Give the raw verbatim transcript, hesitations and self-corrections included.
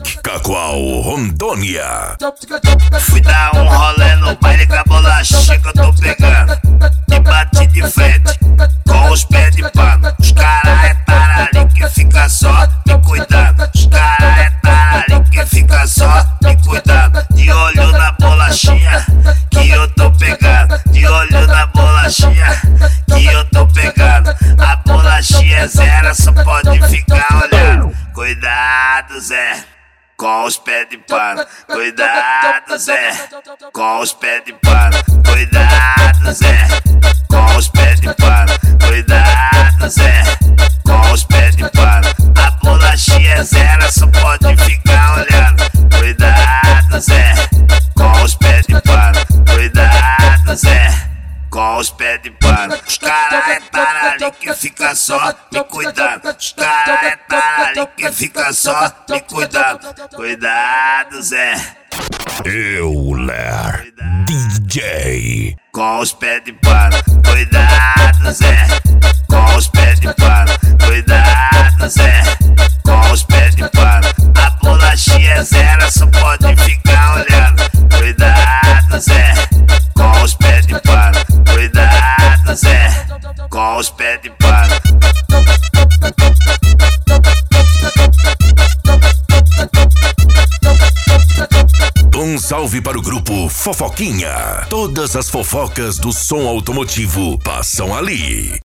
Cacoal, Rondônia. Fui dar um rolê no baile com a bolachinha que eu tô pegando. E bati de frente com os pés de pano. Os cara é tarali que fica só me cuidando. Os cara é tarali que fica só me cuidando. De olho na bolachinha que eu tô pegando. De olho na bolachinha que eu tô pegando. A bolachinha é zero, só pode ficar olhando. Cuidado, Zé, com os pés de pano. Cuidado, Zé, com os pés de pano. Cuidado, Zé, com os pés de pano. Cuidado, Zé, com os pés de pano. A bolachinha é zero, só pode ficar olhando. Cuidado, Zé, com os pés de pano. Cuidado, Zé, com os pés de pano. Os cara é tarali que fica só me cuidando. Os cara é tarali que fica só me cuidando. Cuidado, Zé, Euler D J. com os pés de pano. Cuidado, Zé, com os pés de pano. Cuidado, Zé, com os pés de pano. A bolachinha é zero, só pode ficar olhando. Cuidado, Zé, com os pés de pano. Cuidado, Zé, com os pés de pano. Um salve para o grupo Fofoquinha. Todas as fofocas do som automotivo passam ali.